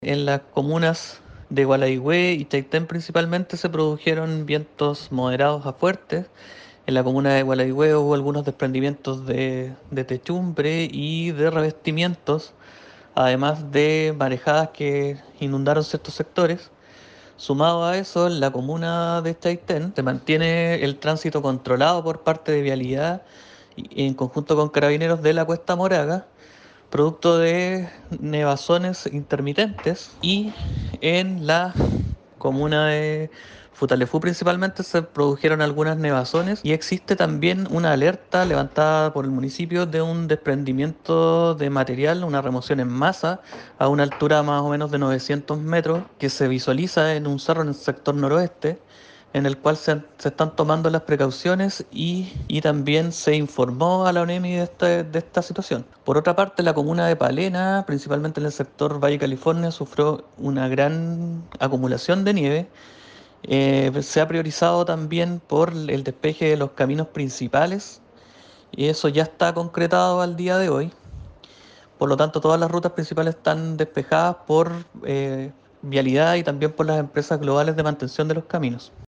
En las comunas de Gualeguay y Chaitén principalmente se produjeron vientos moderados a fuertes. En la comuna de Gualeguay hubo algunos desprendimientos de techumbre y de revestimientos, además de marejadas que inundaron ciertos sectores. Sumado a eso, en la comuna de Chaitén se mantiene el tránsito controlado por parte de Vialidad y en conjunto con Carabineros de la Cuesta Moraga, producto de nevazones intermitentes, y en la comuna de Futalefú principalmente se produjeron algunas nevazones y existe también una alerta levantada por el municipio de un desprendimiento de material, una remoción en masa a una altura más o menos de 900 metros que se visualiza en un cerro en el sector noroeste, en el cual se están tomando las precauciones y también se informó a la ONEMI de esta situación. Por otra parte, la comuna de Palena, principalmente en el sector Valle California, sufrió una gran acumulación de nieve. Se ha priorizado también por el despeje de los caminos principales y eso ya está concretado al día de hoy. Por lo tanto, todas las rutas principales están despejadas por Vialidad y también por las empresas globales de mantención de los caminos.